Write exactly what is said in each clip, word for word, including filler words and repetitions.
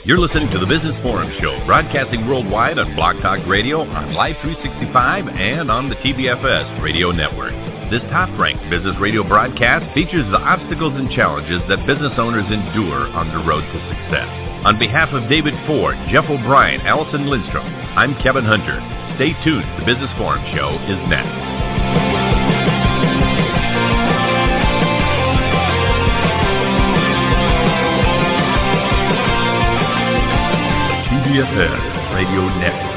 You're listening to the Business Forum Show, broadcasting worldwide on Blog Talk Radio, on Live three sixty-five, and on the T B F S radio network. This top-ranked business radio broadcast features the obstacles and challenges that business owners endure on the road to success. On behalf of David Ford, Jeff O'Brien, Allison Lindstrom, I'm Kevin Hunter. Stay tuned. The Business Forum Show is next. T B F S Radio Network.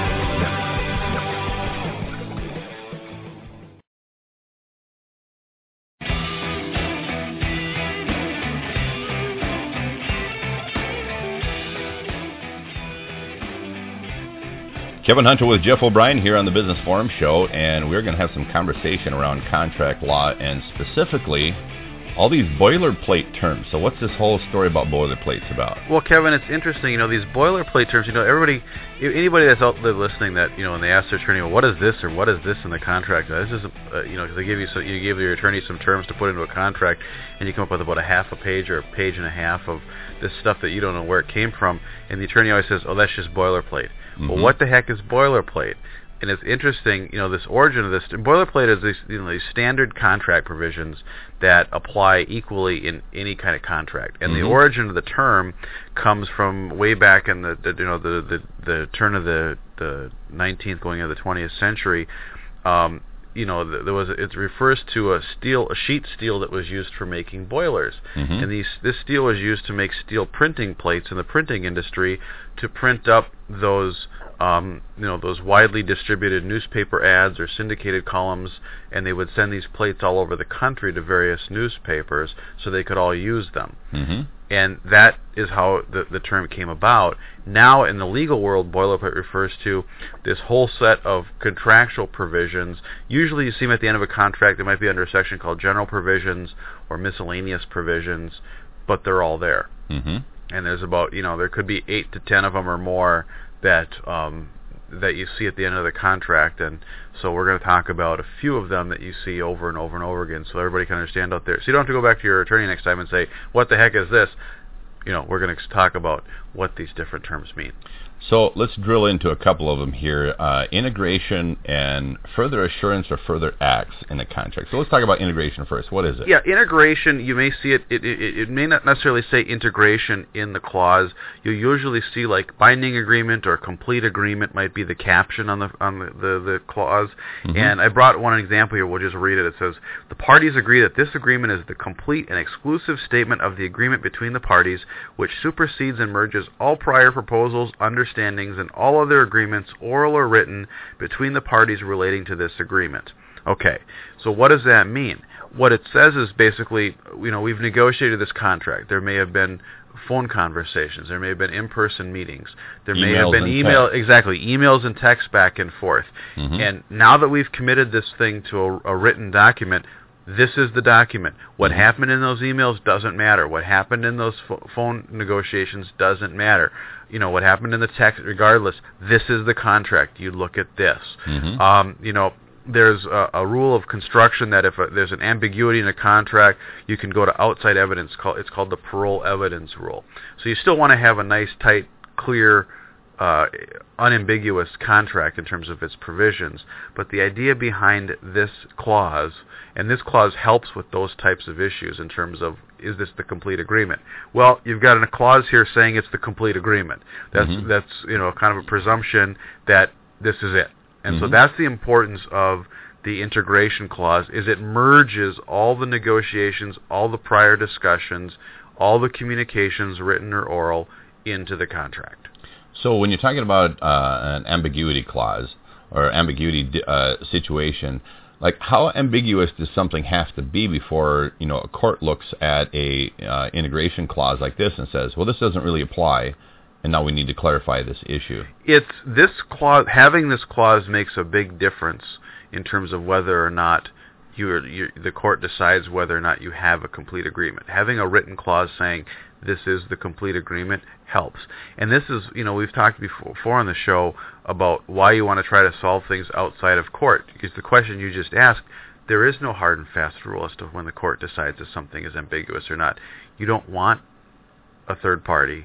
Kevin Hunter with Jeff O'Brien here on the Business Forum Show, and we're going to have some conversation around contract law and specifically all these boilerplate terms. So what's this whole story about boilerplates about? Well, Kevin, it's interesting. You know, these boilerplate terms, you know, everybody, anybody that's out there listening that, you know, when they ask their attorney, well, what is this or what is this in the contract? Now, this is, uh, you know, because they give you, so you give your attorney some terms to put into a contract, and you come up with about a half a page or a page and a half of this stuff that you don't know where it came from, and the attorney always says, oh, that's just boilerplate. Mm-hmm. Well, what the heck is boilerplate? And it's interesting, you know, this origin of this. Boilerplate is these, you know, these standard contract provisions that apply equally in any kind of contract. And mm-hmm. the origin of the term comes from way back in the, the you know, the, the, the turn of the, the nineteenth going into the twentieth century. Um, you know, there was it refers to a steel, a sheet steel that was used for making boilers, mm-hmm. and these this steel was used to make steel printing plates in the printing industry to print up those, um, you know, those widely distributed newspaper ads or syndicated columns, and they would send these plates all over the country to various newspapers so they could all use them. Mm-hmm. And that is how the, the term came about. Now, in the legal world, boilerplate refers to this whole set of contractual provisions. Usually you see them at the end of a contract. They might be under a section called general provisions or miscellaneous provisions, but they're all there. Mm-hmm. And there's about, you know, there could be eight to ten of them or more that um, that you see at the end of the contract. And so we're going to talk about a few of them that you see over and over and over again so everybody can understand out there. So you don't have to go back to your attorney next time and say, what the heck is this? You know, we're going to talk about what these different terms mean. So let's drill into a couple of them here. Uh, integration and further assurance or further acts in a contract. So let's talk about integration first. What is it? Yeah, integration, you may see it, it, it, it may not necessarily say integration in the clause. You usually see like binding agreement or complete agreement might be the caption on the on the, the, the clause. Mm-hmm. And I brought one example here. We'll just read it. It says, the parties agree that this agreement is the complete and exclusive statement of the agreement between the parties, which supersedes and merges all prior proposals, understandings, and all other agreements, oral or written, between the parties relating to this agreement. Okay, so what does that mean? What it says is basically, you know, we've negotiated this contract. There may have been phone conversations. There may have been in-person meetings. There may emails have been email, text. exactly, emails and texts back and forth. Mm-hmm. And now that we've committed this thing to a, a written document, this is the document. What mm-hmm. happened in those emails doesn't matter. What happened in those ph- phone negotiations doesn't matter. You know, what happened in the text, regardless, this is the contract. You look at this. Mm-hmm. Um, you know, there's a, a rule of construction that if a, there's an ambiguity in a contract, you can go to outside evidence. It's called the parole evidence rule. So you still want to have a nice, tight, clear, Uh, unambiguous contract in terms of its provisions, but the idea behind this clause, and this clause helps with those types of issues in terms of, is this the complete agreement? Well, you've got a clause here saying it's the complete agreement. That's mm-hmm. that's you know kind of a presumption that this is it, and mm-hmm. so that's the importance of the integration clause. Is it merges all the negotiations, all the prior discussions, all the communications, written or oral, into the contract. So when you're talking about uh, an ambiguity clause or ambiguity uh, situation, like how ambiguous does something have to be before, you know, a court looks at a uh, integration clause like this and says, well, this doesn't really apply, and now we need to clarify this issue? It's this clause. Having this clause makes a big difference in terms of whether or not you, you the court decides whether or not you have a complete agreement. Having a written clause saying this is the complete agreement helps. And this is, you know, we've talked before on the show about why you want to try to solve things outside of court. Because the question you just asked, there is no hard and fast rule as to when the court decides if something is ambiguous or not. You don't want a third party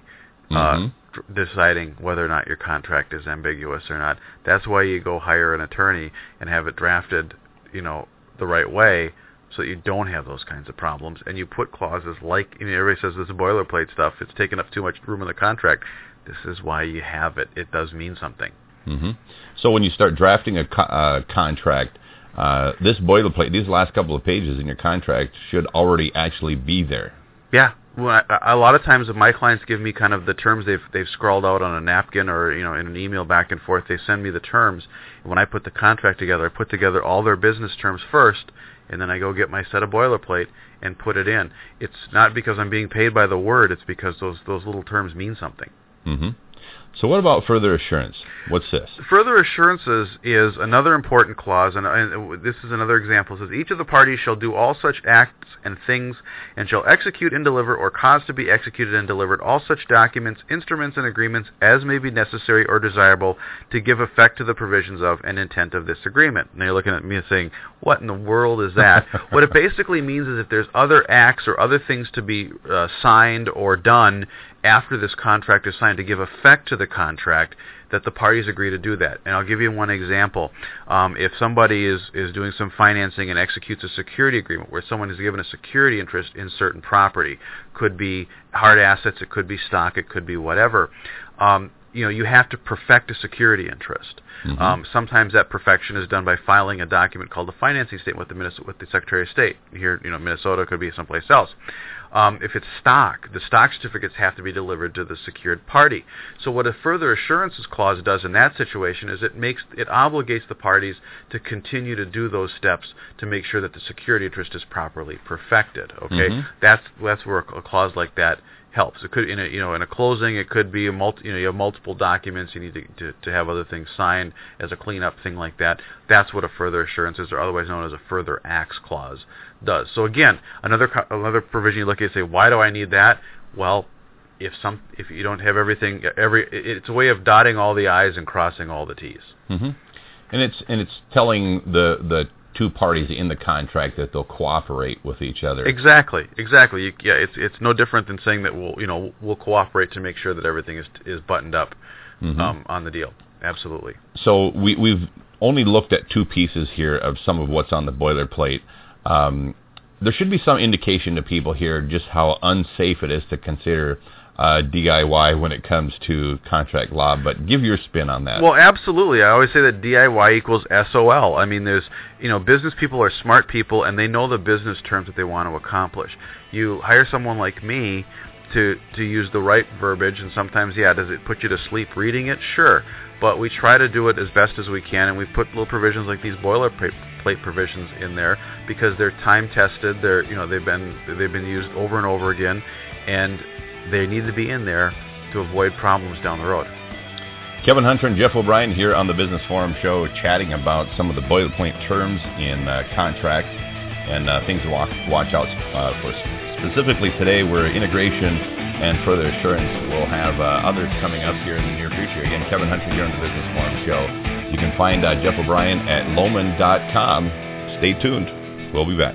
uh, mm-hmm. deciding whether or not your contract is ambiguous or not. That's why you go hire an attorney and have it drafted, you know, the right way, so that you don't have those kinds of problems. And you put clauses like, I mean, everybody says this is boilerplate stuff, it's taking up too much room in the contract. This is why you have it. It does mean something. Mm-hmm. So when you start drafting a co- uh, contract, uh, this boilerplate, these last couple of pages in your contract should already actually be there. Yeah. Well, I, a lot of times if my clients give me kind of the terms they've they've scrawled out on a napkin or, you know, in an email back and forth, they send me the terms. And when I put the contract together, I put together all their business terms first, and then I go get my set of boilerplate and put it in. It's not because I'm being paid by the word, it's because those those little terms mean something. Mm-hmm. So what about further assurance? What's this? Further assurances is another important clause, and, and this is another example. It says, each of the parties shall do all such acts and things, and shall execute and deliver, or cause to be executed and delivered, all such documents, instruments, and agreements as may be necessary or desirable to give effect to the provisions of and intent of this agreement. Now you're looking at me saying, what in the world is that? What it basically means is if there's other acts or other things to be uh, signed or done after this contract is signed to give effect to the contract, that the parties agree to do that. And I'll give you one example. Um, if somebody is, is doing some financing and executes a security agreement where someone is given a security interest in certain property, could be hard assets, it could be stock, it could be whatever, um, you know, you have to perfect a security interest. Mm-hmm. Um, sometimes that perfection is done by filing a document called the financing statement with the Minnesota, with the Secretary of State. Here, you know, Minnesota, could be someplace else. Um, if it's stock, the stock certificates have to be delivered to the secured party. So what a further assurances clause does in that situation is it makes it obligates the parties to continue to do those steps to make sure that the security interest is properly perfected. Okay, mm-hmm. that's that's where a clause like that helps. It could, in a, you know, in a closing, it could be a multi, you know, you have multiple documents. You need to, to to have other things signed as a cleanup thing like that. That's what a further assurances, or otherwise known as a further acts clause, does. So again, another another provision you look at and say, why do I need that? Well, if some if you don't have everything, every it's a way of dotting all the I's and crossing all the T's. Mm-hmm. And it's and it's telling the the two parties in the contract that they'll cooperate with each other. Exactly, exactly. You, yeah, it's it's no different than saying that we'll you know we'll cooperate to make sure that everything is is buttoned up mm-hmm. um, on the deal. Absolutely. So we we've only looked at two pieces here of some of what's on the boilerplate. Um, there should be some indication to people here just how unsafe it is to consider Uh, D I Y when it comes to contract law, but give your spin on that. Well, absolutely. I always say that D I Y equals S O L. I mean, there's, you know, business people are smart people, and they know the business terms that they want to accomplish. You hire someone like me to to use the right verbiage, and sometimes, yeah, does it put you to sleep reading it? Sure. But we try to do it as best as we can, and we put little provisions like these boilerplate provisions in there because they're time tested. They're, you know, they've been they've been used over and over again, and they need to be in there to avoid problems down the road. Kevin Hunter and Jeff O'Brien here on the Business Forum Show, chatting about some of the boilerplate terms in uh, contracts and uh, things to watch, watch out uh, for. Specifically today, we're integration and further assurance. We'll have uh, others coming up here in the near future. Again, Kevin Hunter here on the Business Forum Show. You can find uh, Jeff O'Brien at Lohman dot com. Stay tuned. We'll be back.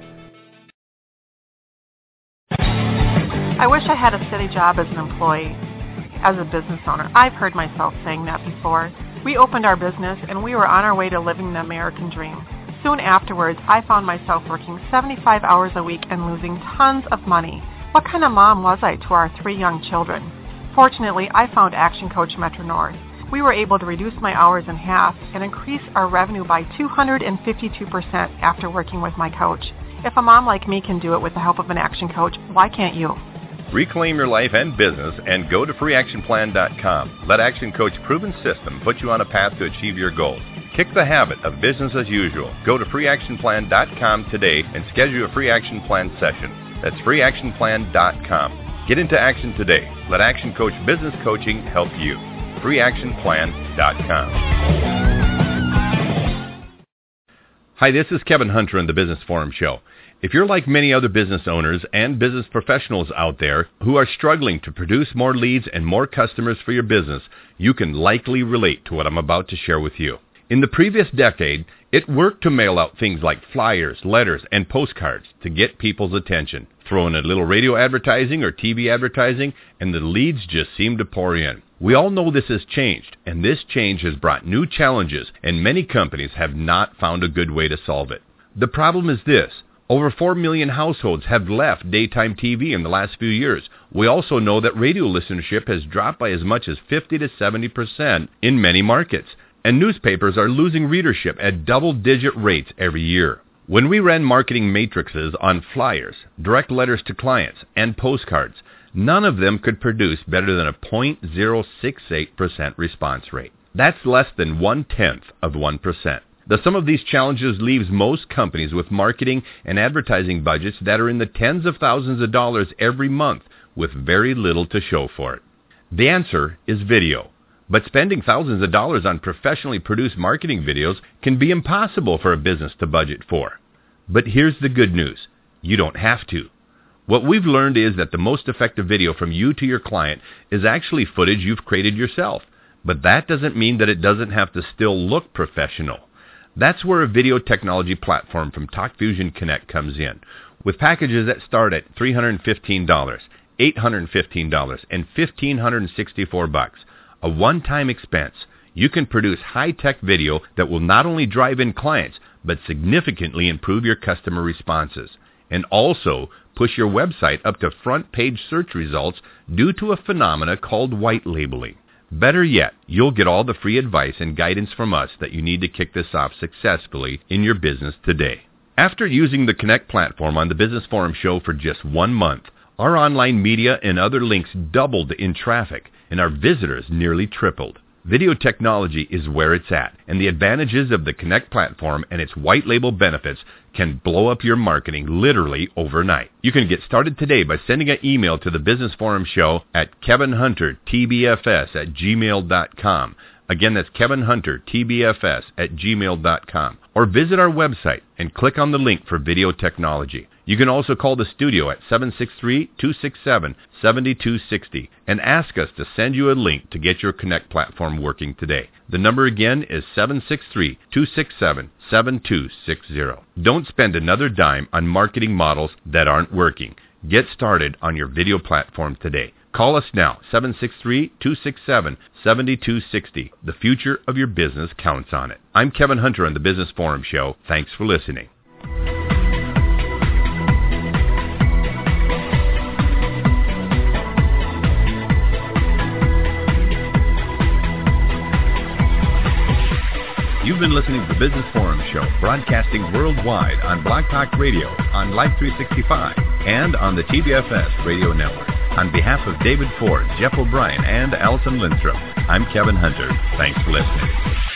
I wish I had a steady job as an employee. As a business owner, I've heard myself saying that before. We opened our business and we were on our way to living the American dream. Soon afterwards, I found myself working seventy-five hours a week and losing tons of money. What kind of mom was I to our three young children? Fortunately, I found Action Coach Metro North. We were able to reduce my hours in half and increase our revenue by two hundred fifty-two percent after working with my coach. If a mom like me can do it with the help of an Action Coach, why can't you? Reclaim your life and business and go to free action plan dot com. Let Action Coach's proven system put you on a path to achieve your goals. Kick the habit of business as usual. Go to free action plan dot com today and schedule a free action plan session. That's free action plan dot com. Get into action today. Let Action Coach Business Coaching help you. free action plan dot com. Hi, this is Kevin Hunter on the Business Forum Show. If you're like many other business owners and business professionals out there who are struggling to produce more leads and more customers for your business, you can likely relate to what I'm about to share with you. In the previous decade, it worked to mail out things like flyers, letters, and postcards to get people's attention. Throw in a little radio advertising or T V advertising, and the leads just seem to pour in. We all know this has changed, and this change has brought new challenges, and many companies have not found a good way to solve it. The problem is this. Over four million households have left daytime T V in the last few years. We also know that radio listenership has dropped by as much as fifty to seventy percent in many markets, and newspapers are losing readership at double-digit rates every year. When we ran marketing matrices on flyers, direct letters to clients, and postcards, none of them could produce better than a zero point zero six eight percent response rate. That's less than one-tenth of one percent. The sum of these challenges leaves most companies with marketing and advertising budgets that are in the tens of thousands of dollars every month with very little to show for it. The answer is video. But spending thousands of dollars on professionally produced marketing videos can be impossible for a business to budget for. But here's the good news. You don't have to. What we've learned is that the most effective video from you to your client is actually footage you've created yourself. But that doesn't mean that it doesn't have to still look professional. That's where a video technology platform from TalkFusion Connect comes in, with packages that start at three hundred fifteen dollars, eight hundred fifteen dollars, and one thousand five hundred sixty-four bucks. A one-time expense. You can produce high-tech video that will not only drive in clients, but significantly improve your customer responses, and also push your website up to front-page search results due to a phenomena called white labeling. Better yet, you'll get all the free advice and guidance from us that you need to kick this off successfully in your business today. After using the Connect platform on the Business Forum show for just one month, our online media and other links doubled in traffic, and our visitors nearly tripled. Video technology is where it's at, and the advantages of the Connect platform and its white label benefits can blow up your marketing literally overnight. You can get started today by sending an email to the Business Forum Show at kevin hunter t b f s at gmail dot com. Again, that's kevin hunter t b f s at gmail dot com. Or visit our website and click on the link for video technology. You can also call the studio at seven six three, two six seven, seven two six zero and ask us to send you a link to get your Connect platform working today. The number again is seven six three, two six seven, seven two six zero. Don't spend another dime on marketing models that aren't working. Get started on your video platform today. Call us now, seven six three, two six seven, seven two six zero. The future of your business counts on it. I'm Kevin Hunter on the Business Forum Show. Thanks for listening. You've been listening to the Business Forum Show, broadcasting worldwide on Blog Talk Radio, on Life three sixty-five, and on the T B F S Radio Network. On behalf of David Ford, Jeff O'Brien, and Allison Lindstrom, I'm Kevin Hunter. Thanks for listening.